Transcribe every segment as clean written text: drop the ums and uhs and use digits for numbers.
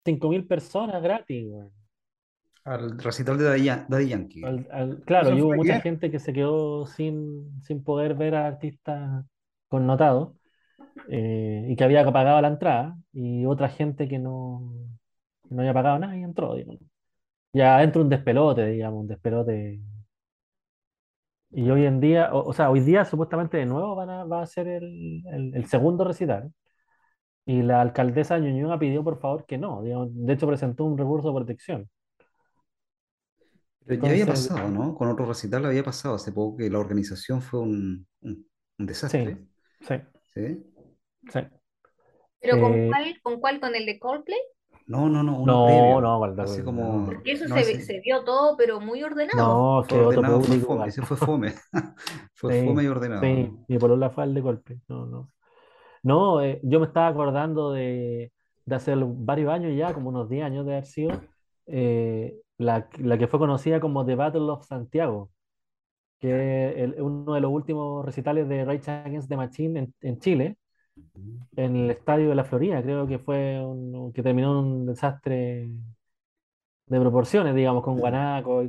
5.000 personas gratis, weón. Al recital de Daddy Yankee. Claro, Eso y hubo fue mucha ayer. gente que se quedó sin poder ver a artistas connotados y que había pagado la entrada, y otra gente que no había pagado nada y entró, digamos. Ya entra un despelote, digamos, un despelote. Y hoy en día, o sea, hoy día supuestamente de nuevo va a ser el segundo recital. Y la alcaldesa Ñuñoa pidió por favor que no, digamos, de hecho presentó un recurso de protección. Pero ya había Entonces, pasado, ¿no? Con otro recital había pasado hace poco que la organización fue un sí, desastre. sí, ¿Sí? sí. ¿Pero con Eh, cuál? ¿Con cuál? ¿Con el de Coldplay? No, no, no, uno no, previo. no, Así no, como, Porque eso no, ese se vio todo, pero muy ordenado. no, fue que otro ordenado, fue público fome, igual. ese fue fome. Fue fome Sí, y ordenado, sí, ¿no? mi polola fue al de golpe. No, no. No, yo me estaba acordando de hace varios años ya, como unos 10 años de haber sido, la que fue conocida como The Battle of Santiago, que es uno de los últimos recitales de Rage Against the Machine en Chile, en el Estadio de la Florida. Creo que que terminó en un desastre de proporciones, digamos, con Mm. Guanaco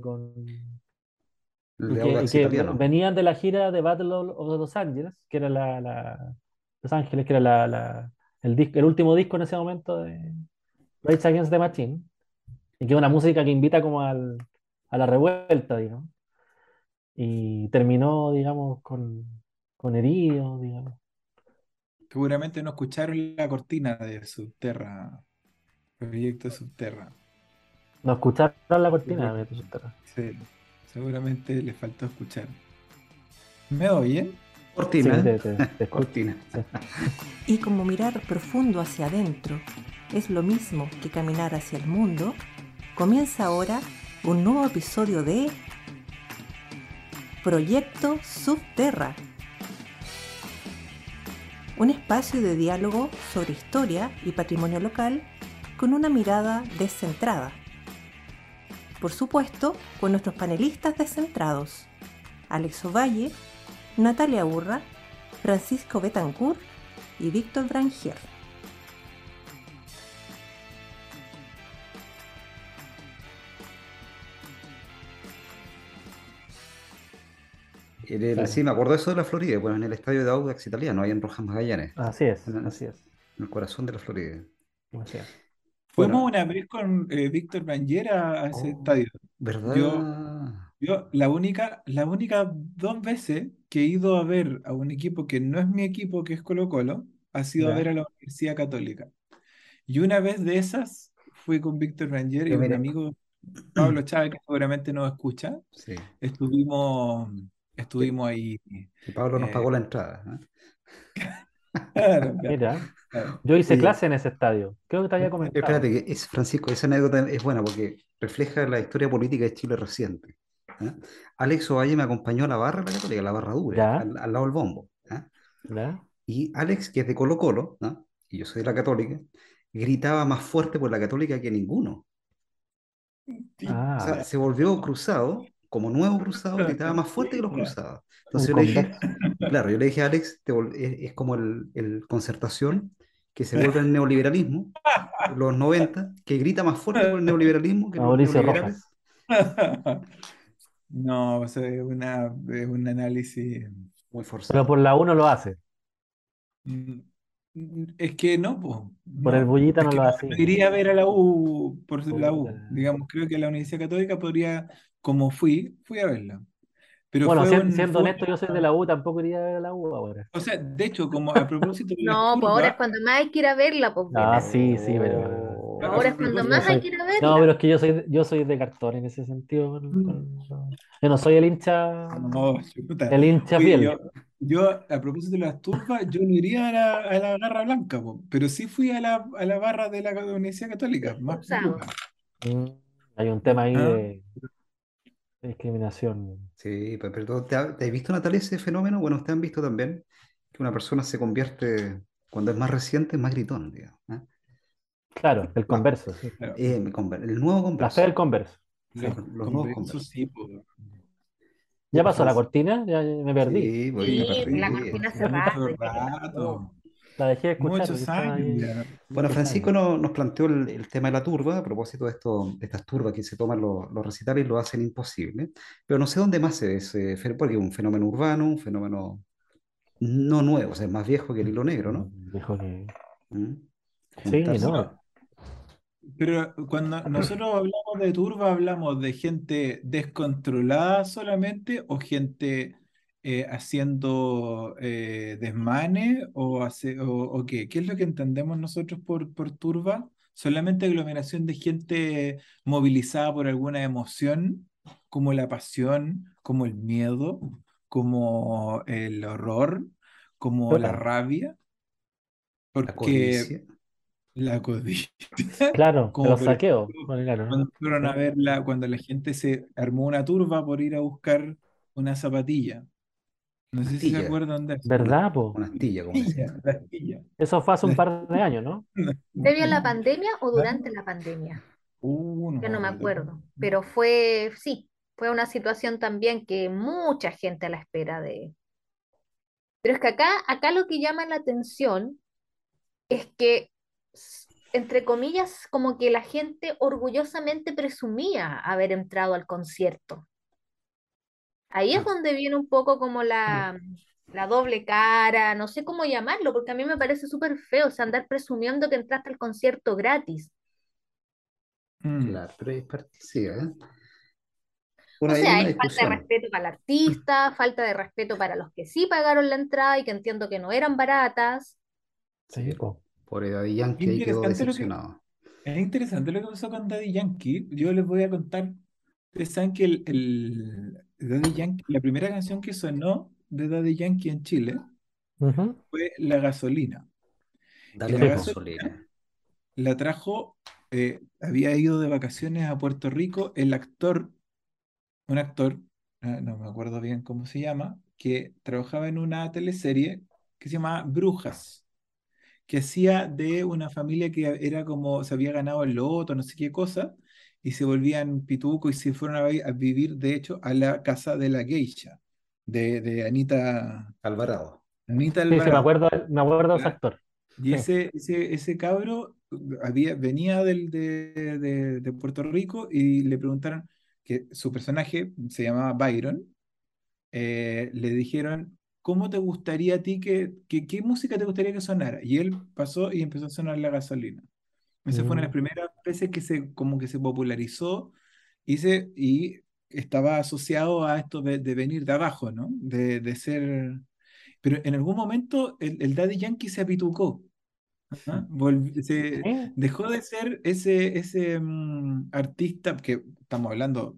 El y de que, y Audax que Italiano. venían de la gira de Battle of Los Ángeles, que era Los Ángeles, que era el último disco en ese momento de Rage Against the Machine, y que es una música que invita como a la revuelta, digamos, y terminó, digamos, con heridos, digamos. Seguramente no escucharon la cortina de Subterra, Proyecto Subterra. No escucharon la cortina Seguro- de Subterra. Sí, seguramente les faltó escuchar. ¿Me oyen? Sí, Cortina, te escucho. cortina. Sí. Y como mirar profundo hacia adentro es lo mismo que caminar hacia el mundo, comienza ahora un nuevo episodio de Proyecto Subterra, un espacio de diálogo sobre historia y patrimonio local con una mirada descentrada. Por supuesto, con nuestros panelistas descentrados, Alex Ovalle, Natalia Urra, Francisco Betancourt y Víctor Brangier. Claro. Sí, me acuerdo de eso de la Florida, bueno, en el estadio de Audax Italiano, ahí en Rojas Magallanes, Así es, en, así es, en el corazón de la Florida. así es. Fuimos Bueno, una vez con Víctor Banguera a ese oh, estadio. Yo, ¿verdad? yo la única 2 veces que he ido a ver a un equipo que no es mi equipo, que es Colo-Colo, ha sido a ver ¿Ya? a la Universidad Católica. Y una vez de esas fui con Víctor Ranger y Yo un mire, amigo, Pablo Chávez, que seguramente nos escucha. sí, Estuvimos, que, estuvimos ahí. que Pablo nos eh, pagó la entrada. claro, claro, Mira, claro. yo hice Oye, clase en ese estadio. Creo que te había espérate, comentado. que es Francisco, esa anécdota es buena porque refleja la historia política de Chile reciente. ¿Ah? Alex Ovalle me acompañó a la barra de la Católica, a la barra dura, ¿Ya? al lado del bombo. ¿Ah? ¿Ya? Y Alex, que es de Colo Colo, ¿no? Y yo soy de la Católica, gritaba más fuerte por la Católica que ninguno. Sí, O sea, Ah, se volvió cruzado, como nuevo cruzado, gritaba más fuerte que los ya. cruzados. Entonces un yo le dije, converso. claro, yo le dije a Alex, es como el concertación que se vuelve el neoliberalismo, en los 90 que grita más fuerte por el neoliberalismo que los Mauricio neoliberales. Rojas. No, o sea, es un análisis. Muy Pero por forzado. la uno lo hace. mm, Es que no, po, Por el no. Bullita Es no que lo no hacía. iría a ver a la U por la Puta. U. Digamos, creo que la Universidad Católica podría, como fui a verla. Pero Bueno, fue un, siendo fue honesto, yo soy de la U, tampoco iría a ver a la U ahora. o sea, de hecho, como a propósito de las No, pues ahora es turbas, cuando más hay que ir a verla, pues Ah, Beto. sí, sí, pero a Ahora es cuando yo propósito más de hay soy. que ir a No, pero verla. es que yo soy de cartón en ese sentido. Mm. Yo no soy No, chuta. el hincha Oye, fiel. yo, a propósito de las turbas, yo no iría a la Garra Blanca, po, pero sí fui a la barra de la Universidad Católica, más Cruzado. peluca. Mm, Hay un tema ahí ¿Ah? de discriminación. Sí, pero ¿te has visto, Natalia, ese fenómeno? Bueno, ustedes han visto también que una persona se convierte, cuando es más reciente, en más gritón, digamos. ¿Ah? Claro, el Va, converso, sí. Claro, el nuevo La fe converso, del converso. Sí. los nuevos conversos conversos. sí, po. ¿Ya Puta, pasó la Francis. cortina? Ya me perdí. Sí, voy, me Sí, pues la perdí. cortina hace Mucho rato ya. rato. La dejé de escuchar porque muchos estaba años ahí ya. Bueno, muchos Francisco años. nos planteó el tema de la turba, a propósito de estas turbas que se toman los recitales y lo hacen imposible. Pero no sé dónde más se ve ese fenómeno, porque es un fenómeno urbano, un fenómeno no nuevo, o sea, es más viejo que el hilo negro, ¿no? Dijo que ¿Mm? sí, Juntarse. ¿no? Pero cuando nosotros hablamos de turba, ¿hablamos de gente descontrolada solamente o gente haciendo desmanes o qué? ¿Qué es lo que entendemos nosotros por turba? ¿Solamente aglomeración de gente movilizada por alguna emoción, como la pasión, como el miedo, como el horror, como la Claro, rabia? La Porque codicia. la codicia, claro, como los por ejemplo, saqueos. Bueno, claro, ¿no? cuando fueron a Sí. verla, cuando la gente se armó una turba por ir a buscar una zapatilla. No Una sé si se astilla. acuerdan de eso. ¿Verdad, po? Una astilla, como decía. La astilla. Eso fue hace un La par de años, ¿no? ¿Previo a la pandemia o ¿Ah? durante la pandemia? No Ya me no me acuerdo. acuerdo, pero fue, sí, fue una situación también que mucha gente a la espera de... Pero es que acá lo que llama la atención es que, entre comillas, como que la gente orgullosamente presumía haber entrado al concierto. Ahí es Ah, donde viene un poco como Mm. la doble cara, no sé cómo llamarlo, porque a mí me parece súper feo, o sea, andar presumiendo que entraste al concierto gratis. Mm. claro, pero es participa, ¿eh? Bueno, O ahí hay sea, una hay falta de discusión. respeto para el artista, falta de respeto para los que sí pagaron la entrada y que entiendo que no eran baratas. Sí, Sí, po. por Daddy Qué Yankee ahí quedó interesante lo que, decepcionado. es interesante lo que pasó con Daddy Yankee. Yo les voy a contar. Ustedes saben que el Daddy Yankee, la primera canción que sonó de Daddy Yankee en Chile Ujú. fue La Gasolina. Y Dale la la Sí, po. gasolina gasolina. la trajo, había ido de vacaciones a Puerto Rico el actor, un actor, no me acuerdo bien cómo se llama, que trabajaba en una teleserie que se llama Brujas, que hacía de una familia que era como, se había ganado el loto, no sé qué cosa, y se volvían pituco y se fueron a vivir, de hecho, a la casa de la geisha, de Alvarado. Anita Sí, sí, Alvarado. me acuerdo de ese ¿Ya? actor. Y Sí. ese cabro venía de Puerto Rico y le preguntaron que su personaje se llamaba Byron. Le dijeron, ¿cómo te gustaría a ti qué música te gustaría que sonara? Y él pasó y empezó a sonar La Gasolina. Esa fue una de las Mm, primeras veces que como que se popularizó y estaba asociado a esto de venir de abajo, ¿no? De ser... Pero en algún momento el Daddy Yankee se apitucó. ¿Ah? sí. Dejó de ser ese artista que estamos hablando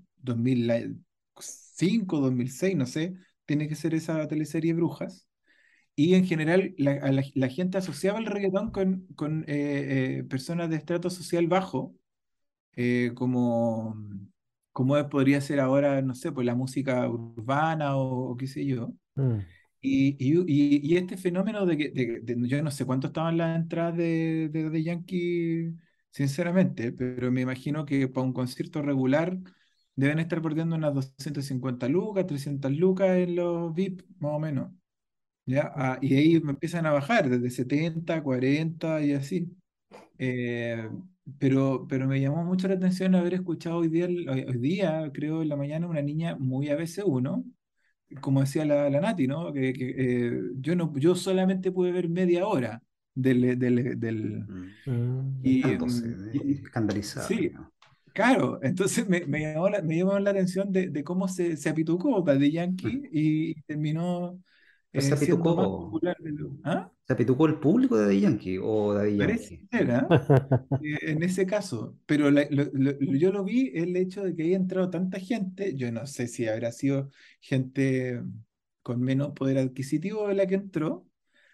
2005, 2006, no sé, tiene que ser esa teleserie Brujas. Y en general la gente asociaba el reggaetón con personas de estrato social bajo, como, podría ser ahora, no sé, pues la música urbana o qué sé yo. Mm. Y este fenómeno yo no sé cuánto estaban las entradas de Yankee, sinceramente, pero me imagino que para un concierto regular deben estar perdiendo unas 250 lucas, 300 lucas en los VIP, más o menos. ¿Ya? Y ahí me empiezan a bajar desde 70, 40 y así. Eh, pero me llamó mucho la atención haber escuchado hoy día, creo, en la mañana, una niña muy ABC1 como decía la Nati, ¿no? Yo no, yo solamente pude ver media hora del Mm. y, Quejándose, escandalizado, sí, digamos. claro, entonces me llamó la atención de cómo se apitucó Daddy Yankee y terminó Pues se siendo más apitucó, popular de lo, ¿ah? se apitucó el público de Daddy Yankee o Daddy Parece Yankee. ser, ¿ah? En ese caso, pero yo lo vi el hecho de que haya entrado tanta gente, yo no sé si habrá sido gente con menos poder adquisitivo de la que entró,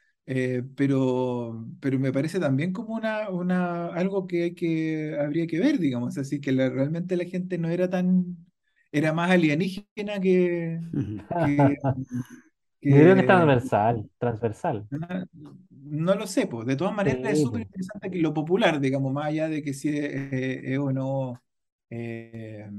pero me parece también como algo que habría que ver, digamos, así que realmente la gente no era era más alienígena que, Yo creo que es que transversal, transversal. no lo sé, pues. De todas maneras es Sí, súper po. interesante que lo popular, digamos, más allá de que si es o no eh,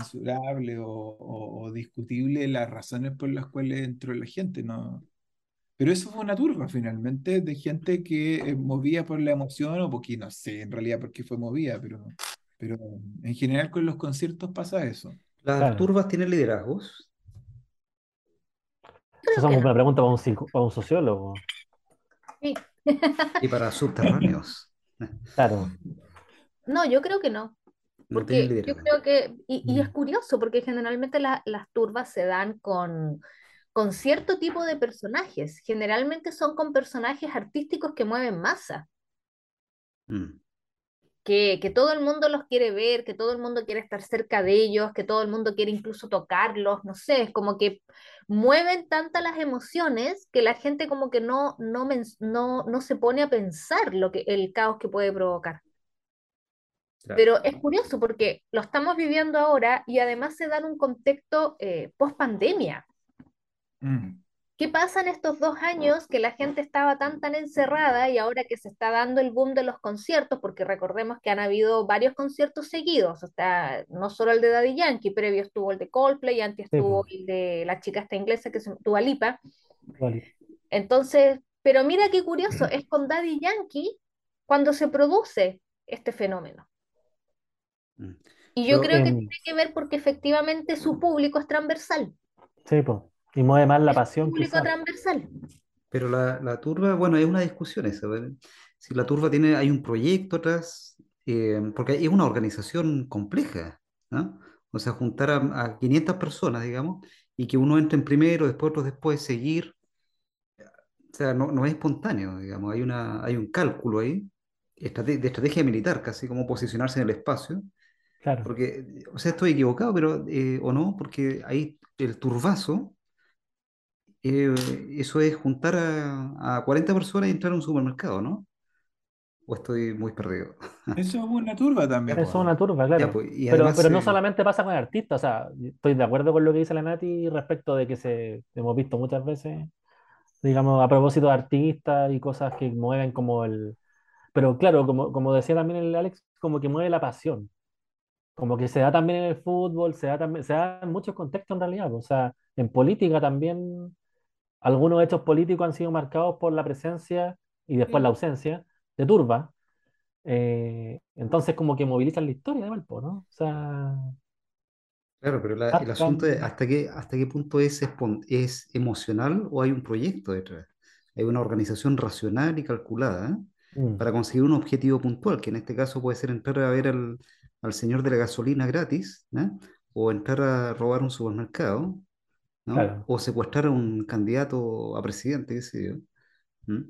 censurable o discutible las razones por las cuales entró la gente, ¿no? Pero eso fue una turba finalmente de gente que movía por la emoción o porque no sé en realidad por qué fue movida, pero en general con los conciertos pasa eso. Las Claro. turbas tienen liderazgos Esa es Creo que una no. pregunta para para un sociólogo. Sí. y para subterráneos Claro. No, yo creo que no. no tienen Porque yo liderazgo. creo que, y es Mm. curioso, porque generalmente las turbas se dan con cierto tipo de personajes. Generalmente son con personajes artísticos que mueven masa, Mm. que todo el mundo los quiere ver, que todo el mundo quiere estar cerca de ellos, que todo el mundo quiere incluso tocarlos, no sé, es como que mueven tantas las emociones que la gente como que no se pone a pensar el caos que puede provocar. Claro. Pero es curioso porque lo estamos viviendo ahora y además se da en un contexto post pandemia. Mm. ¿Qué pasa en estos 2 años que la gente estaba tan encerrada y ahora que se está dando el boom de los conciertos? Porque recordemos que han habido varios conciertos seguidos, o sea, no solo el de Daddy Yankee, previo estuvo el de Coldplay, antes Sí, estuvo pues, el de la chica esta inglesa que se Dua Lipa. vale. Entonces, pero mira qué curioso, es con Daddy Yankee cuando se produce este fenómeno. Mm. Y yo Pero, creo que Em, tiene que ver porque efectivamente su público es transversal. sí, pues. Y mueve más la Es un pasión, público quizás. transversal. pero la turba, bueno, es una discusión esa, ¿vale? Si la turba tiene, hay un proyecto atrás, porque es una organización compleja, ¿no? O sea, juntar a 500 personas, digamos, y que uno entre en primero, después otros después, seguir, o sea, no es espontáneo, digamos, hay un cálculo ahí, de estrategia militar, casi como posicionarse en el espacio, Claro. porque, o sea, estoy equivocado, pero, o no, porque ahí el turbazo, eh, eso es juntar a 40 personas y entrar a un supermercado, ¿no? ¿O estoy muy perdido? Eso es una turba Ya, también, pues, Eso es po. una turba, ya, claro. pues, y además, Pero no solamente pasa con artistas, o sea, estoy de acuerdo con lo que dice la Nati respecto de que hemos visto muchas veces, digamos, a propósito de artistas y cosas que mueven como el... Pero claro, como decía también el Alex, como que mueve la pasión, como que se da también en el fútbol, se da en muchos contextos en realidad, o sea, en política también, algunos hechos políticos han sido marcados por la presencia y después la Mm. ausencia de turba. Entonces como que movilizan la historia de Valpo, ¿no? O sea, claro, pero el asunto es marcan... hasta qué punto es emocional o hay un proyecto detrás. Hay una organización racional y calculada, ¿eh? Mm, Para conseguir un objetivo puntual, que en este caso puede ser entrar a ver al señor de la gasolina gratis, ¿eh? O entrar a robar un supermercado, ¿no? claro, O secuestrar a un candidato a presidente, qué sé yo. ¿Mm?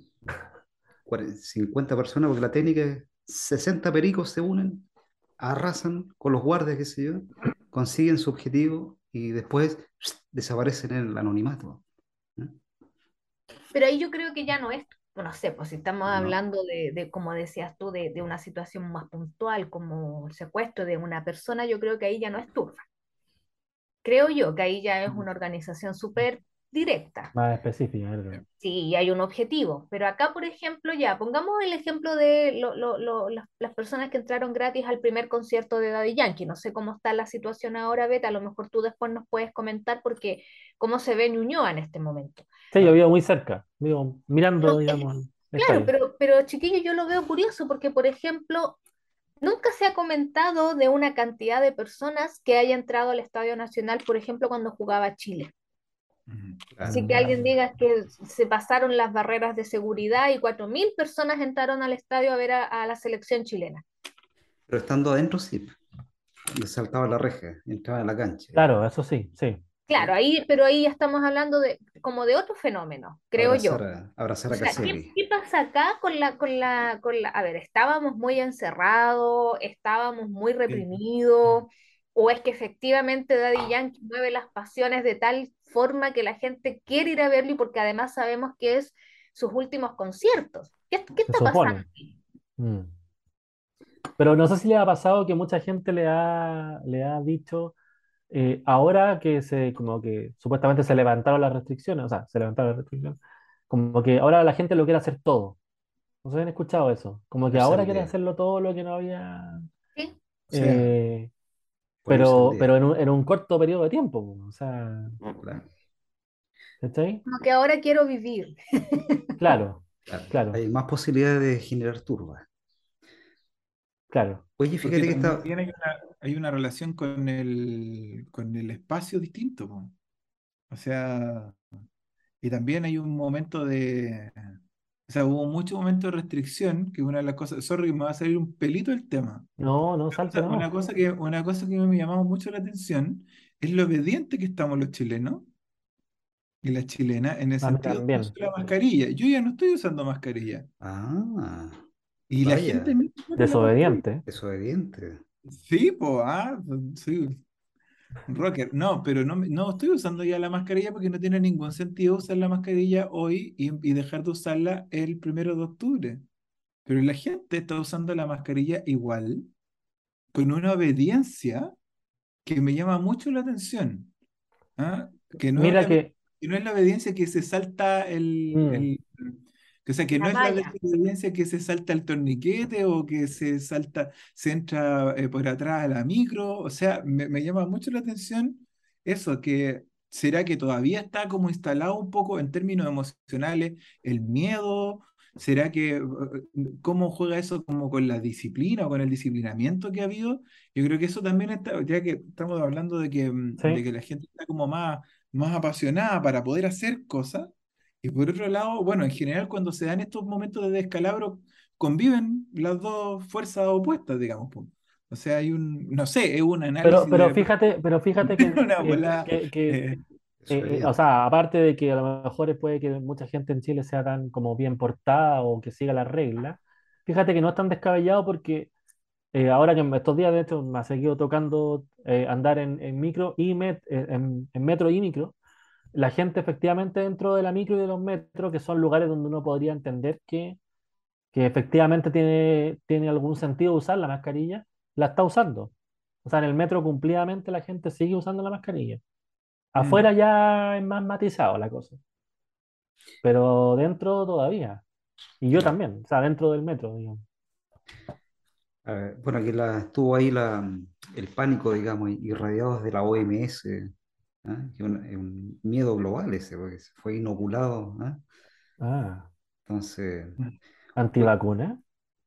50 personas, porque la técnica es 60 pericos se unen, arrasan con los guardias, qué sé yo, consiguen su objetivo y después desaparecen en el anonimato. ¿No? Pero ahí yo creo que ya no es, no sé, pues si estamos No, hablando como decías tú, de una situación más puntual, como el secuestro de una persona, yo creo que ahí ya no es turba. Creo yo que ahí ya es una organización súper directa. más específica, ¿verdad? Sí, hay un objetivo, pero acá, por ejemplo, ya, pongamos el ejemplo de las personas que entraron gratis al primer concierto de Daddy Yankee. No sé cómo está la situación ahora, Beta, a lo mejor tú después nos puedes comentar porque cómo se ve Ñuñoa en este momento. Sí, yo vivo muy cerca, vivo mirando, Pero, digamos, el claro, estadio. pero chiquillo, yo lo veo curioso porque, por ejemplo, nunca se ha comentado de una cantidad de personas que haya entrado al Estadio Nacional, por ejemplo, cuando jugaba Chile. Ujú. Así claro. que alguien Mm, diga que se pasaron las barreras de seguridad y 4.000 personas entraron al estadio a ver a la selección chilena. Pero estando adentro, sí, les saltaba la reja, entraba en la cancha, claro, digamos. eso sí, sí. Claro, ¿Sí? pero ahí ya estamos hablando como de otro fenómeno, creo yo. Abrazar O a sea, Caselli. ¿qué pasa acá a ver, estábamos muy encerrados, estábamos muy Sí. reprimidos, o es que efectivamente Daddy Yankee mueve las pasiones de tal forma que la gente quiere ir a verlo y porque además sabemos que es sus últimos conciertos? ¿Qué Se está pasando supone. aquí? Mm. Pero no sé si le ha pasado que mucha gente le ha dicho, ahora que como que supuestamente se levantaron las restricciones, o sea, se levantaron las restricciones, como que ahora la gente lo quiere hacer todo. No sé si han escuchado eso. Como que Ponerse ahora al quiere día. hacerlo todo lo que no había, ¿Sí? O sea, eh, ponerse al pero día. en un corto periodo de tiempo, po. O sea, Claro. ¿Cachai? Como que ahora quiero vivir. Claro, Claro, claro, hay más posibilidades de generar turbas. claro. Oye, Porque fíjate que está. también hay una relación con el espacio distinto, po. O sea, y también hay un momento o sea, hubo mucho momento de restricción, que una de las cosas, sorry, me va a salir un pelito el tema. No, no, O salte sea, nomás. una cosa que me llamaba mucho la atención es lo obediente que estamos los chilenos y las chilenas en el A mí sentido de uso también. de la mascarilla. Yo ya no estoy usando mascarilla. Ah, Y la gente vaya, no usa la mascarilla. Desobediente. desobediente. Sí, pues, soy un rocker. No, pero no estoy usando ya la mascarilla porque no tiene ningún sentido usar la mascarilla hoy y dejar de usarla el 1 de octubre. Pero la gente está usando la mascarilla igual, con una obediencia que me llama mucho la atención. ¿Ah? Que no es Mira que, que no es la obediencia que se salta mm, o sea, que no La es la malla. obediencia que se salta el torniquete o que se entra por atrás a la micro. O sea, me llama mucho la atención eso, que será que todavía está como instalado un poco en términos emocionales el miedo. ¿Será que cómo juega eso como con la disciplina o con el disciplinamiento que ha habido? Yo creo que eso también está, ya que estamos hablando de sí. que la gente está como más apasionada para poder hacer cosas. Y por otro lado, bueno, en general cuando se dan estos momentos de descalabro, conviven las dos fuerzas opuestas, digamos, po. O sea, no sé, es un análisis de repente, Pero fíjate que, una bola, o Desobediente. sea, aparte de que a lo mejor puede que mucha gente en Chile sea tan como bien portada o que siga las reglas, fíjate que no es tan descabellado porque ahora que estos días de hecho me ha seguido tocando andar en micro y en metro y micro, la gente efectivamente dentro de la micro y de los metros, que son lugares donde uno podría entender que efectivamente tiene algún sentido usar la mascarilla, la está usando. O sea, en el metro cumplidamente la gente sigue usando la mascarilla. mm, Afuera ya es más matizado la cosa, pero dentro todavía. Y yo Claro. también, o sea, dentro del metro, digamos. A ver, bueno, aquí estuvo ahí el pánico, digamos, irradiado desde la OMS, ¿ah? Que es un miedo global ese, porque se fue inoculado, ¿ah? Ah, Entonces, oye, antivacuna.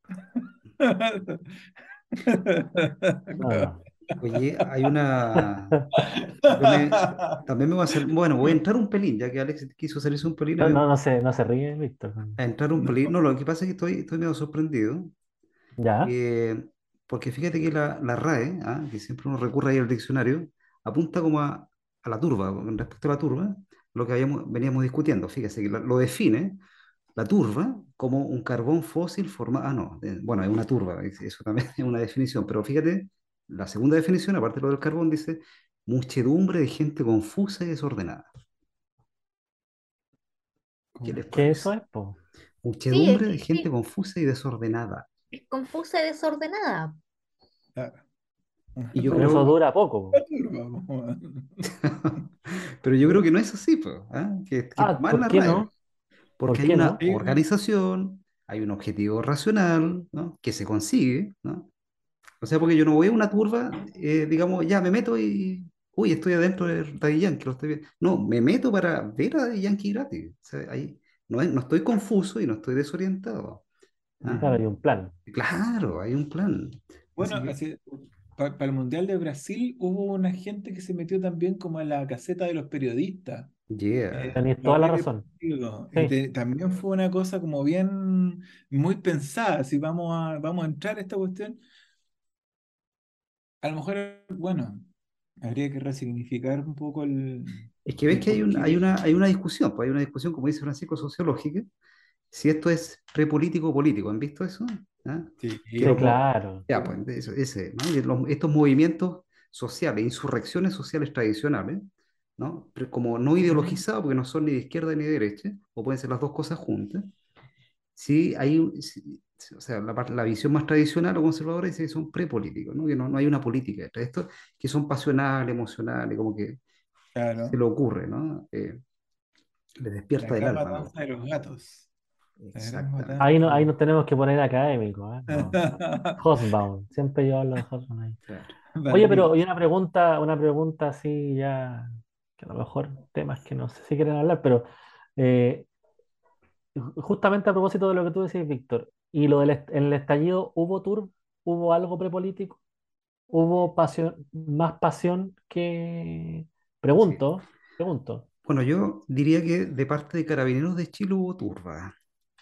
No, oye, hay una. Yo también me voy a hacer. Bueno, voy a entrar un pelín, ya que Alex quiso salirse un pelín, a no, mí me no, voy no se ríe, Víctor. a entrar un pelín. No, No, lo que pasa es que estoy medio sorprendido, ¿Ya? eh, porque fíjate que la RAE, ¿ah? Que siempre uno recurre ahí al diccionario, apunta como a la turba, con respecto a la turba, lo que veníamos discutiendo. Fíjese que lo define la turba como un carbón fósil formado. Ah, no, bueno, es una turba, eso también es una definición, pero fíjate, la segunda definición, aparte de lo del carbón, dice muchedumbre de gente confusa y desordenada. ¿Qué les ¿Qué eso parece? es, po? Sí, Muchedumbre de gente sí, confusa y desordenada. es confusa y desordenada. claro. Y yo Pero eso creo, dura poco, po. pero yo creo que no es así, po, ¿ah? Que está Ah, mal ¿por la qué RAE, no? porque ¿Por hay qué una no? Sí, organización, hay un objetivo racional, ¿no? Que se consigue, ¿no? O sea, porque yo no voy a una turba, digamos, ya me meto y, uy, estoy adentro de Daddy Yankee, lo estoy viendo. No, me meto para ver a Daddy Yankee gratis. O sea, ahí no estoy confuso y no estoy desorientado. ¿Ah? Claro, ujú. hay un plan. Claro, hay un plan. Bueno, Así que, para el Mundial de Brasil hubo una gente que se metió también como a la caseta de los periodistas. yeah. Tenéis Lo toda la vi razón. deportivo, y Sí. también fue una cosa como bien, muy pensada, si vamos a entrar a esta cuestión, a lo mejor, bueno, habría que resignificar un poco Es que ves el que por qué. hay una discusión, pues hay una discusión, como dice Francisco, sociológica, si esto es prepolítico o político. ¿Han visto eso? ¿Ah? Sí, Que Sí, los, mo- claro. ya, pues, ¿no? Y estos movimientos sociales, insurrecciones sociales tradicionales, ¿no? Pero como no ujú, ideologizados, porque no son ni de izquierda ni de derecha, o pueden ser las dos cosas juntas, sí hay, o sea, la visión más tradicional o conservadora dice que son prepolíticos, ¿no? Que no hay una política detrás de esto, que son pasionales, emocionales, como que se claro, le ocurre, ¿no? Les despierta la del gran alma, ¿no? matanza de los gatos, la gran Exactamente. matanza de Ahí los nos tenemos que poner académicos, ¿eh? No. Hostbound. Siempre yo hablo de Hostbound ahí. Claro. Oye, pero Barriga. hay una pregunta así ya que a lo mejor temas que no sé si quieren hablar, pero eh, justamente a propósito de lo que tú decías, Víctor, y lo en el estallido, ¿hubo algo prepolítico? ¿Hubo pasión, más pasión que... Sí. Pregunto, pregunto. Bueno, yo diría que de parte de Carabineros de Chile hubo turba.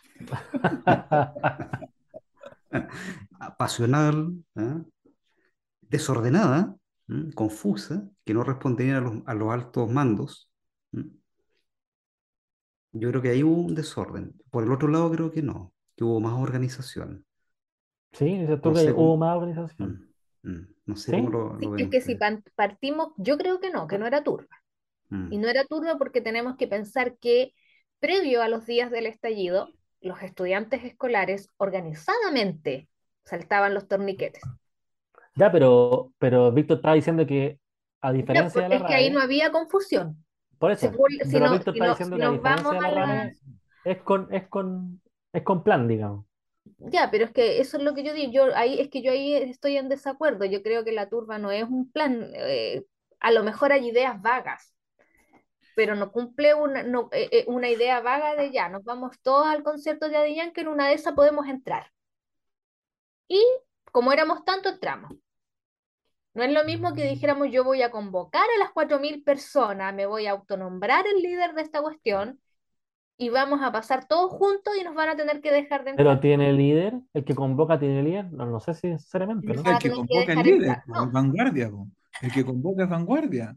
Pasional, ¿ah? Desordenada, confusa, que no respondían a los altos mandos. ¿Mm? Yo creo que ahí hubo un desorden. Por el otro lado, creo que no, que hubo más organización. Sí, dices tú No que sé hubo cómo, más mm, organización. no sé cómo ¿Sí? lo Sí, ven es que si ustedes. partimos, yo creo que no era turba. Y Mm, no era turba porque tenemos que pensar que previo a los días del estallido, los estudiantes escolares organizadamente saltaban los torniquetes. Ya, pero Víctor estaba diciendo que, a Ya, diferencia de la es que ahí no RAE, había confusión. por Si, eso, si pero no, Víctor si está no, diciendo si que a nos diferencia vamos de la a RAE, es con plan, digamos. Ya, pero es que eso es lo que yo digo. Yo ahí estoy en desacuerdo. Yo creo que la turba no es un plan. A lo mejor hay ideas vagas, pero no cumple una idea vaga de ya, nos vamos todos al concierto de Daddy Yankee, en una de esas podemos entrar. Y como éramos tanto, entramos. No es lo mismo que dijéramos yo voy a convocar a las 4.000 personas, me voy a autonombrar el líder de esta cuestión y vamos a pasar todos juntos y nos van a tener que dejar de Pero entrar. tiene líder, el que convoca tiene líder, no, no sé si Y necesariamente, nos ¿no? van El a que tener que convoca el dejar líder, entrar. po, es No. vanguardia, po. El que convoca es vanguardia.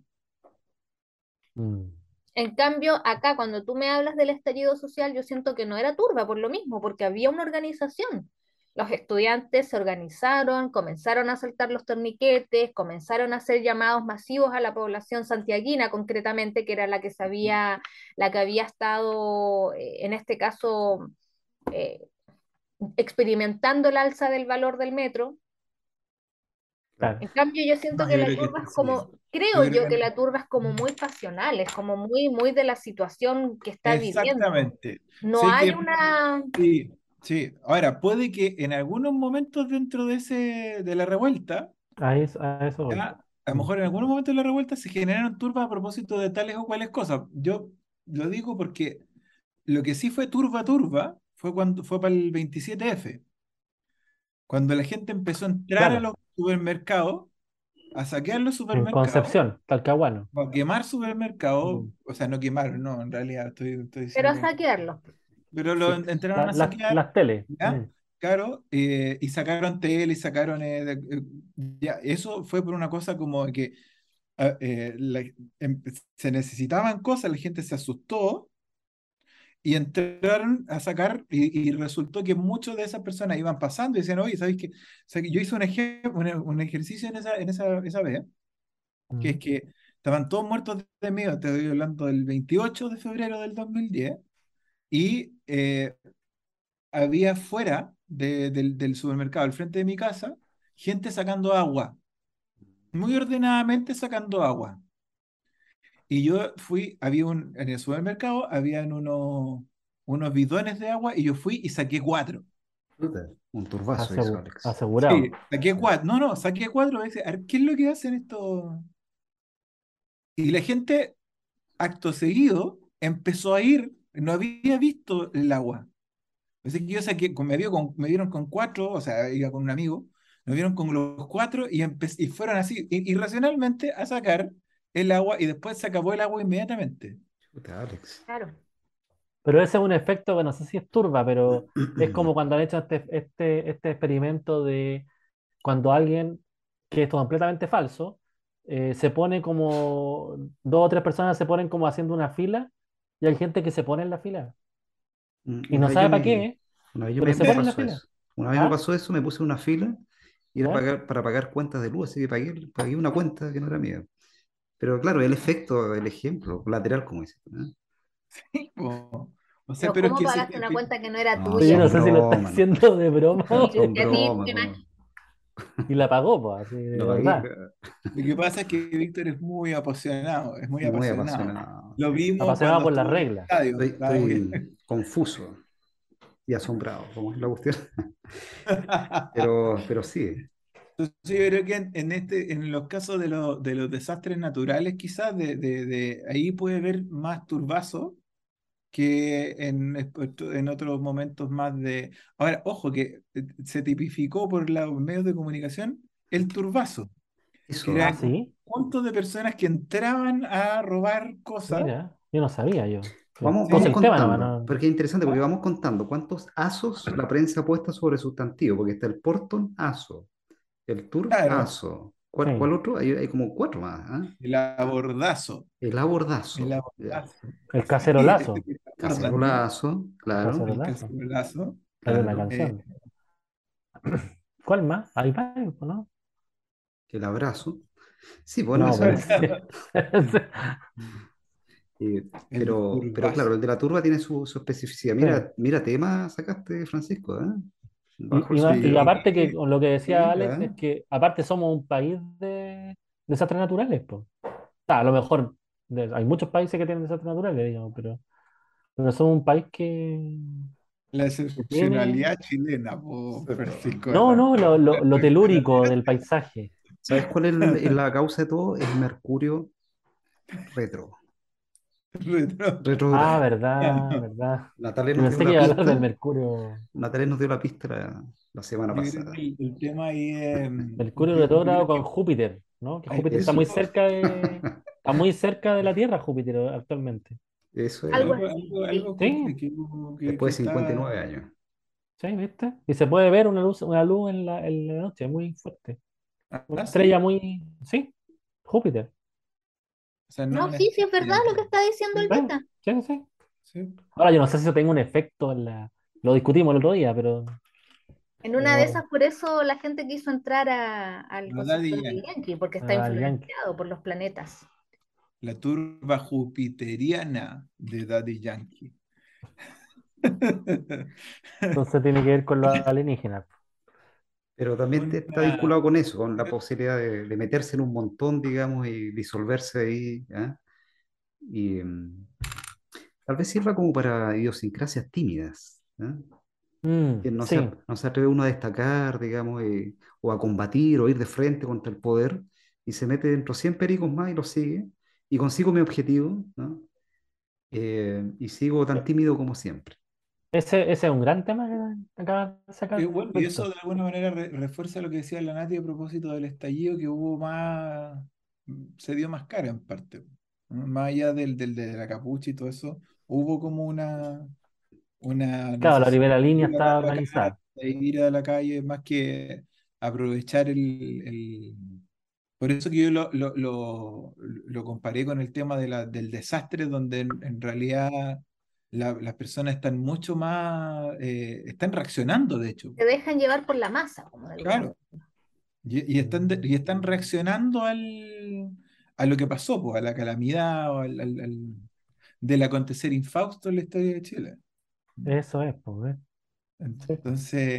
Mm. En cambio, acá cuando tú me hablas del estallido social, yo siento que no era turba por lo mismo, porque había una organización. Los estudiantes se organizaron, comenzaron a saltar los torniquetes, comenzaron a hacer llamados masivos a la población santiaguina, concretamente, que era la que había estado, en este caso, eh, experimentando el alza del valor del metro. claro. Claro. En cambio, yo siento No, que yo la creo turba que es sí. como, Yo creo creo yo que que no. la turba es como muy pasional, es como muy, muy de la situación que está viviendo. Exactamente. No Sé hay que una, sí, sí. Ahora, puede que en algunos momentos dentro de de la revuelta, A eso voy. ya, a lo Mm. mejor en algunos momentos de la revuelta se generaron turbas a propósito de tales o cuales cosas. Yo lo digo porque lo que sí fue turba fue cuando fue para el 27F, cuando la gente empezó a entrar a Claro, los supermercados, a saquear los en supermercados, Concepción, Talcahuano. a quemar supermercados, Mm. o sea, no quemar, no, en realidad estoy pero diciendo a que saquearlo. pero lo Sí. entraron a saquear, Las teles. ¿ya? Claro, y sacaron tele y sacaron, ya, eso fue por una cosa como que se necesitaban cosas, la gente se asustó y entraron a sacar y resultó que muchas de esas personas iban pasando y decían, oye, ¿sabes qué? O sea, que yo hice un ejercicio esa vez, que es Mm. que estaban todos muertos de miedo, te estoy hablando del 28 de febrero del 2010, y había fuera del supermercado, al frente de mi casa, gente sacando agua, muy ordenadamente sacando agua. Y yo fui, en el supermercado, habían unos bidones de agua y yo fui y saqué cuatro. Chuta, un turbazo hizo Alex. Asegurado. Sí, saqué cuatro. No, no, saqué cuatro veces. A ver, ¿qué es lo que hacen estos? Y la gente, acto seguido, empezó a ir, no había visto el agua. Así que yo saqué, me vieron con cuatro, o sea, iba con un amigo, me vieron con los cuatro y fueron así, irracionalmente, a sacar el agua y después se acabó el agua inmediatamente. Chuta, Alex. Claro. Pero ese es un efecto, bueno, no sé si es turba, pero es como cuando han hecho este experimento de cuando alguien, que esto es completamente falso, se pone como, dos o tres personas se ponen como haciendo una fila y hay gente que se pone en la fila y Una no vez yo sabe para me, qué, una vez yo pero me, se me pone en la pasó fila. eso. Una vez me ¿Ah? pasó eso, me puse en una fila y era ¿Ya? para pagar cuentas de luz, así que pagué una cuenta que no era mía. Pero claro, el efecto, el ejemplo, colateral, como dices, ¿no? O sea, Pero pero es ¿cómo que, pagaste una cuenta que no era No, Sí, tuya? no son sé si lo está bromas, no. diciendo de broma Y Son a ti, bromas, no. y la pagó, pues, así, de Lo pagué verdad. lo que pasa es que Víctor es muy apasionado, es muy muy apasionado. apasionado. Lo vimos Apasionado cuando por las estuvo en el reglas. estadio. Estoy confuso y asombrado, como es la cuestión. Pero sí. Entonces yo creo que en los casos de los desastres naturales, quizás de ahí puede haber más turbazo que en otros momentos más de... Ahora, ojo, que se tipificó por los medios de comunicación el turbazo, que Eso, Ah, eran sí, puntos de personas que entraban a robar cosas. mira, yo no sabía yo. Puse vamos Sí, el tema nomás, contando, no. porque es interesante, porque ¿ah? vamos contando cuántos asos la prensa ha puesto sobre sustantivo, porque está el Porton aso, el Tur Claro, aso. Sí. ¿Cuál otro? Hay como cuatro más, ¿ah? el abordazo. El El abordazo, ya. abordazo. El Sí, cacerolazo, ¿te acuerdan, no? Cacerolazo, el claro, El cacerolazo. cacerolazo, Hay una claro. canción. ¿Cuál más? Hay varios, ¿no? El abrazo. Sí, bueno, No, eso pero es. ese- el Pero claro, turbazo. el de la turba tiene su especificidad. sí. Mira, tema sacaste, Francisco, ¿eh? Bajo Y, el y, ma- Sí, y subtítulo. aparte que con lo que decía Sí, Alex ¿eh? es que aparte somos un país de desastres naturales, pues. A lo mejor hay muchos países que tienen desastres naturales, digamos, pero somos un país la que tiene... excepcionalidad chilena, po, Sí, pero- Francisco, No, la, no, lo la telúrico excepcionalidad del paisaje. ¿Sabes cuál es la causa de todo? Es Mercurio retro, retro. Ah, retrógrado. verdad, verdad. Natalia Yo nos dio pensé que la iba a hablar del pista. Mercurio. Natalia nos dio la pista la semana Yo creo pasada. que el tema ahí es, Mercurio yo creo retrógrado que con Júpiter, ¿no? Que hay Júpiter Eso, está muy cerca de la Tierra, Júpiter actualmente. eso es. Algo algo, así, sí. algo Sí, que Después de está 59 años. sí, ¿viste? Y se puede ver una luz en la noche, muy fuerte. Una estrella así. muy... Sí, Júpiter. O sea, no No, una sí, sí, es verdad estrella. lo que está diciendo el Sí, beta. sí, sí. Sí. Ahora yo no sé si eso tenga un efecto en la... Lo discutimos el otro día, En una de pero esas, por eso la gente quiso entrar al La concepto Daddy de Yankee, Yankee, porque está al Yankee. influenciado por los planetas. la turba jupiteriana de Daddy Yankee. Entonces tiene que ver con los alienígenas. Pero también está Una, vinculado con eso, con la posibilidad de meterse en un montón, digamos, y disolverse ahí, ¿ah? Y tal vez sirva como para idiosincrasias tímidas, ¿ah? Que Sí, no se atreve uno a destacar, digamos, o a combatir o ir de frente contra el poder, y se mete dentro 100 pericos más y lo sigue, y consigo mi objetivo, ¿no? Y sigo tan tímido como siempre. ese es un gran tema que acabas de sacar, bueno, y eso Víctor. de alguna manera refuerza lo que decía la Nati a propósito del estallido, que hubo más, se dio más cara en parte, ¿no? Más allá de la capucha y todo eso, hubo como una Claro, la necesidad primera de línea ir a está la calle, organizada. de ir a la calle, más que aprovechar Por eso que yo lo comparé con el tema del desastre, donde en realidad las personas están mucho más, están reaccionando, de hecho. Se dejan llevar por la masa, como de alguna Claro. manera. Y están reaccionando a lo que pasó, pues, a la calamidad o del acontecer infausto en la historia de Chile. Eso es, pues, ¿ves? Sí. Entonces,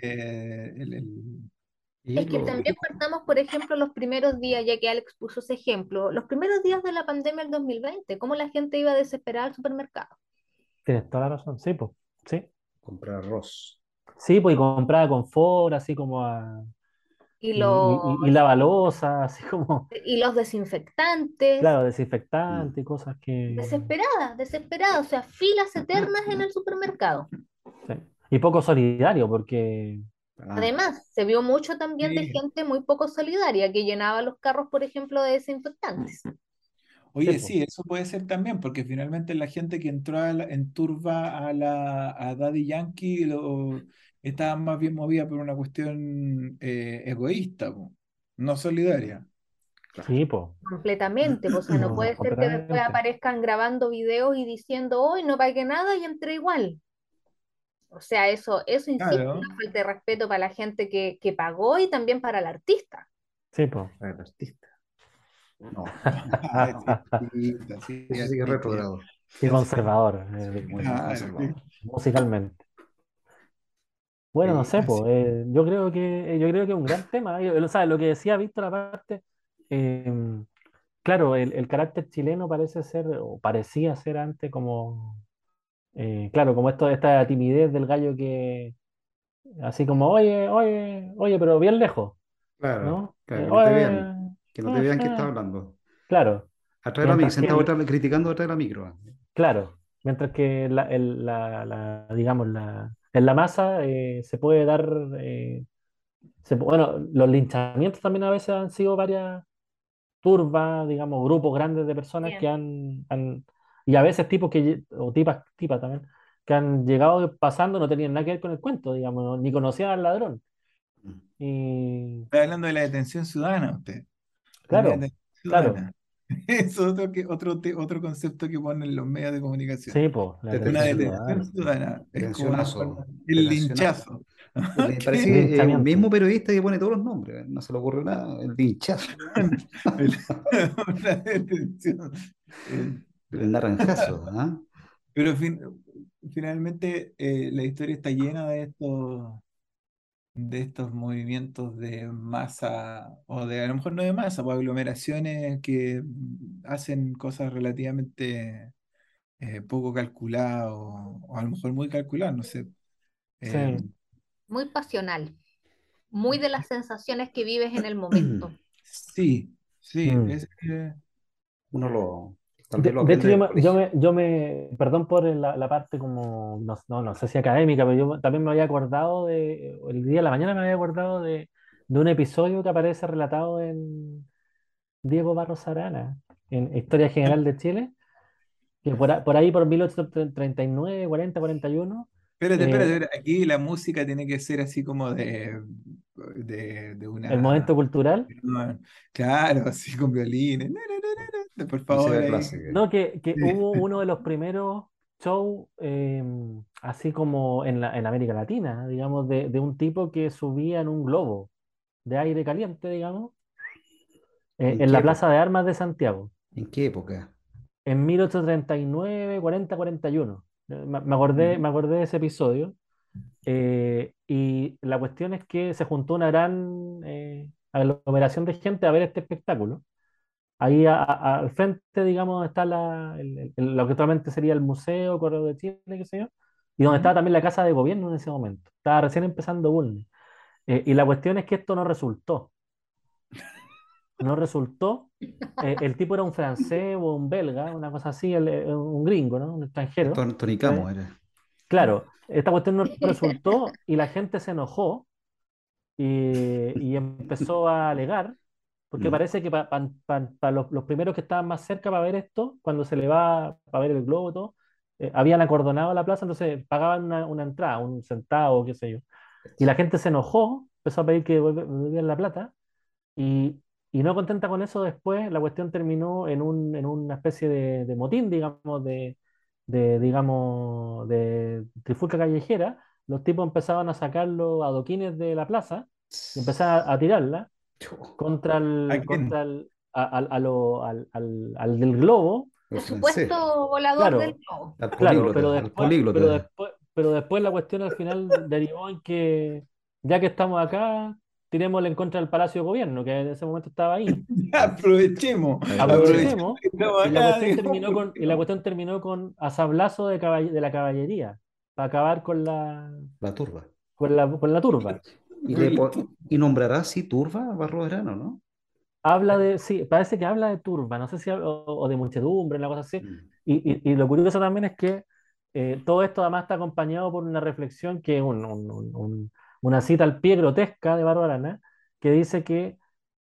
Y Es que lo, también partamos, por ejemplo, los primeros días, ya que Alex puso ese ejemplo, los primeros días de la pandemia del 2020, cómo la gente iba desesperada al supermercado. Tienes toda la razón. Sí, pues. Sí. comprar arroz. Sí, pues y compraba confort, así como Y y los, lavalosa, así como, y los desinfectantes, claro, Mm. desinfectante y cosas que. desesperada, desesperada, o sea, filas eternas en el supermercado. Sí. Y poco solidario, porque. Ah, Además, se vio mucho también de sí. gente muy poco solidaria que llenaba los carros, por ejemplo, de desinfectantes. Sí, Oye, pues. sí, eso puede ser también, porque finalmente la gente que entró en turba a Daddy Yankee estaba más bien movida por una cuestión egoísta, po, no solidaria. claro. Sí, pues. Completamente, pues, o sea, no No, puede ser que después completamente. aparezcan grabando videos y diciendo, hoy no pagué nada y entré igual. O sea, eso insisto, Claro. una falta de respeto para la gente que pagó y también para el artista. Sí, pues. Para el artista. No, Ah, es distinta, sí, eso sí es que es distinta. retrogrado. Y Es- conservador, Sí, muy Claro, conservador. musicalmente. Bueno, no sé, así. pues, yo creo que es un gran tema. O sea, lo que decía Víctor aparte, eh, claro, el carácter chileno parece ser, o parecía ser antes como, claro, como esta timidez del gallo que, así como, oye, oye, oye, pero bien lejos. Claro, ¿no? claro, que no te vean que estás Eh, hablando. claro, Atrás de la micro, mientras que sentado atrás, criticando atrás de la micro. claro, mientras que digamos, en la masa se puede dar, bueno, los linchamientos también a veces han sido varias turbas, digamos, grupos grandes de personas que Bien. y a veces tipos o tipas también, que han llegado pasando, no tenían nada que ver con el cuento, digamos, ni conocían al ladrón. Y Está hablando de la detención ciudadana, usted. De la claro, detención claro, ciudadana. Es otro concepto que ponen los medios de comunicación. sí, pues, la Una atención Detención, detención ciudadana, ciudadana es como una forma, detencionazo, el linchazo. Parece ¿Qué? que es un linchamiento. mismo periodista que pone todos los nombres. No se le ocurre nada. El linchazo, Una detención. Eh, el naranjazo, ¿ah? Pero finalmente la historia está llena de estos movimientos de masa, o de a lo mejor no de masa, pues aglomeraciones que hacen cosas relativamente poco calculadas o a lo mejor muy calculadas, no sé. Eh, Sí. Muy pasional, muy de las sensaciones que vives en el momento. sí, sí, Mm. Uno tal vez lo De aprende hecho, del colegio. perdón por la parte como, no sé si académica, pero yo también me había acordado el día de la mañana me había acordado de un episodio que aparece relatado en Diego Barros Arana, en Historia General de Chile, que por ahí por 1839, 40, 41, eh, espérate, aquí la música tiene que ser así como de el una... momento cultural. Claro, así con violines. Por favor, Música ahí. clásica. No, que Sí. hubo uno de los primeros shows, así como en América Latina, digamos, de un tipo que subía en un globo de aire caliente, digamos, ¿En en qué la época? Plaza de Armas de Santiago, ¿En qué época? en 1839, 40, 41. Me acordé de ese episodio. Y la cuestión es que se juntó una gran aglomeración de gente a ver este espectáculo. Ahí al frente, digamos, está lo que actualmente sería el Museo Correo de Chile, qué sé yo, y donde Ujú. estaba también la Casa de Gobierno en ese momento. Estaba recién empezando Bulnes. Y la cuestión es que esto no resultó. No resultó. El tipo era un francés o un belga, una cosa así, un gringo, ¿no? Un extranjero. Tony Eh, Camo era. claro, esta cuestión no resultó y la gente se enojó y empezó a alegar, porque Mm. parece que para los primeros que estaban más cerca para ver esto, cuando se le va para ver el globo y todo, habían acordonado la plaza, entonces pagaban una entrada, un centavo, qué sé yo. Y la gente se enojó, empezó a pedir que volvieran la plata, y, y no contenta con eso, después la cuestión terminó en una especie de motín, digamos, digamos, de trifulca callejera. Los tipos empezaban a sacar los adoquines de la plaza y empezaban a tirarla Chu, contra ¿A el, quién? contra el, a lo- al del globo, el El francés. supuesto volador del claro, globo. claro, Al políglota. pero después la cuestión al final derivó en que, ya que estamos acá, tirémosle en contra del Palacio de Gobierno, que en ese momento estaba ahí. Aprovechemos, Aprovechemos. aprovechemos Aprovechemos, que estamos y la acá. cuestión terminó con a sablazo de la caballería, para acabar La turba. con la turba. Y nombrará así turba a Barro Verano, ¿no? Sí, parece que habla de turba, no sé si o de muchedumbre, una cosa así. Mm. Y lo curioso también es que todo esto además está acompañado por una reflexión que es una cita al pie grotesca de Barro Arana, que dice que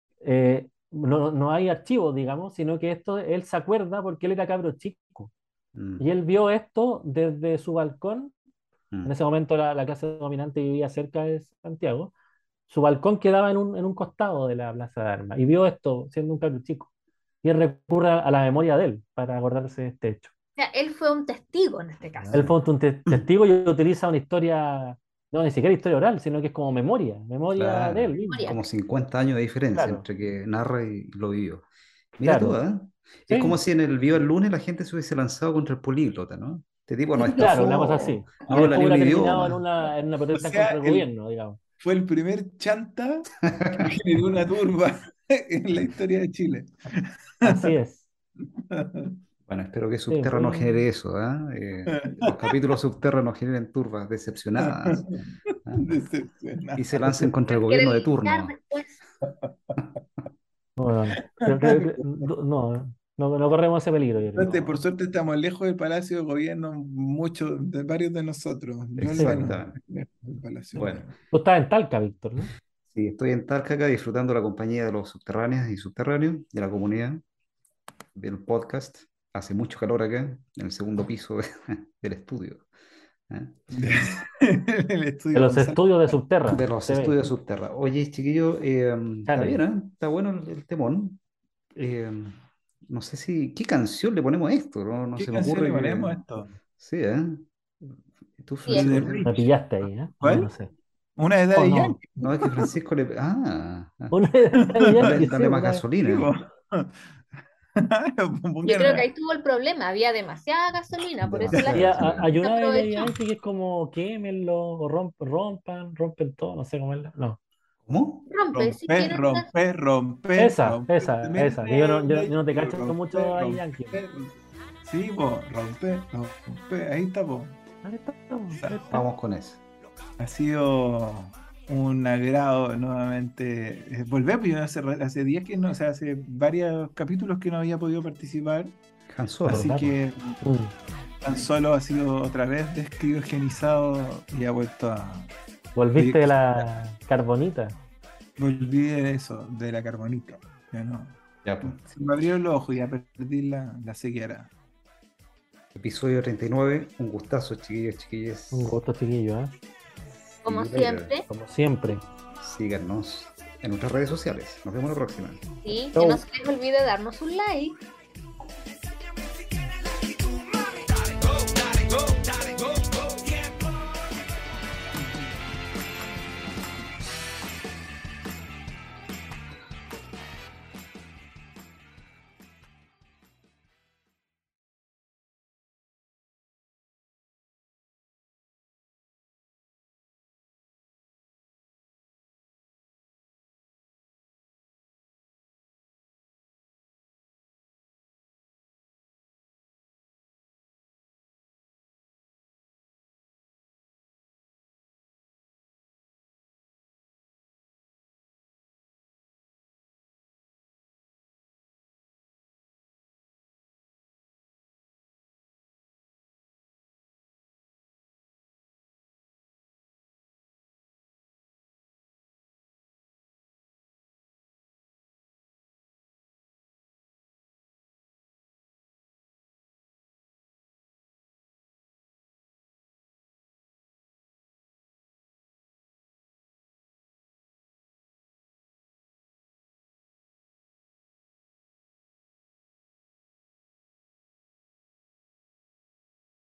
no hay archivos, digamos, sino que esto él se acuerda porque él era cabro chico. Mm. Y él vio esto desde su balcón. En Mm. ese momento la clase dominante vivía cerca de Santiago. Su balcón quedaba en un costado de la Plaza de Armas y vio esto siendo un cabro chico. Y él recurre a la memoria de él para acordarse de este hecho. O sea, él fue un testigo en este caso. Él Ah. fue un testigo y utiliza una historia, no, ni siquiera historia oral, sino que es como memoria de él Claro, mismo. Memoria. como 50 años de diferencia Claro, entre que narra y lo vivió. Mira tú, claro. ¿eh? Es como Sí, si en el Viva el Lunes la gente se hubiese lanzado contra el políglota, ¿no? Este tipo no claro, una cosa estafó, así. no Y habla después ni un hubiera terminado idioma. en una O protesta en sea, contra del gobierno, digamos. fue el primer chanta que generó una turba en la historia de Chile. Así es. Bueno, espero que Sí, Subterra no muy... genere eso, ¿ah? Los capítulos Subterra no generen turbas decepcionadas, ¿ah? Y se Decepcionante. lancen contra el Nos quieren gobierno de linchar turno. después. No, no corremos ese peligro, yo creo. Por suerte estamos lejos del Palacio de Gobierno, de varios de nosotros. Yo al menos, Exactamente. lejos del Palacio de Bueno, Gobierno. Tú estás en Talca, Víctor, ¿no? sí, estoy en Talca acá disfrutando la compañía de los subterráneos y subterráneos, de la comunidad, del podcast. Hace mucho calor acá, en el segundo piso del estudio. ¿Eh? El De estudio los Gonzalo. estudios de Subterra, De los se ve. estudios subterráneos. Oye, chiquillo, está Chale. bien, ¿eh? Está bueno el temón. Eh, no sé si, ¿qué canción le ponemos a esto? No ¿Qué se me canción ocurre le ponemos a que... esto? Sí, ¿eh? ¿Tú, Sí, es De Francisco? The Me Rich. pillaste ahí, ¿eh? No, ¿Cuál? no sé. Una de Oh, Daddy no. Yankee. No, es que Francisco le... Una de Dale, Yankee, sí, dale más una de- Sí, gasolina. po. Yo creo que ahí tuvo el problema, había demasiada gasolina, por eso la Y Demasiada gente gasolina. hay se una de Daddy aprovechó. Yankee que es como quémenlo, o rompen todo, no sé cómo es la... No. ¿Cómo? Rompe, si Rompe, quieren una... rompe, rompe, Esa, rompe esa, el esa. Que yo no, meneo yo, de yo no te Yankee, cacho mucho rompe, Daddy Yankee. rompe. Sí, po, rompe, rompe. Ahí está, po. Ahí está, ahí está. Vamos con eso. Ha sido un agrado nuevamente volver. Yo hace días que no, o sea, hace varios capítulos que no había podido participar. Han Solo. Así ¿verdad? que Mm. tan solo ha sido otra vez descriogenizado y ha vuelto a. Volviste de la carbonita. Volví de eso, de la carbonita. Ya no. Ya, pues. Se me abrieron los ojos y ya perdí la sequía. Episodio 39. Un gustazo, chiquillos, chiquillas. Un gusto, chiquillo, ¿eh? Como See you later. siempre, Como siempre. Síganos en nuestras redes sociales. Nos vemos la próxima. sí, Chau. que no se les olvide darnos un like. Go,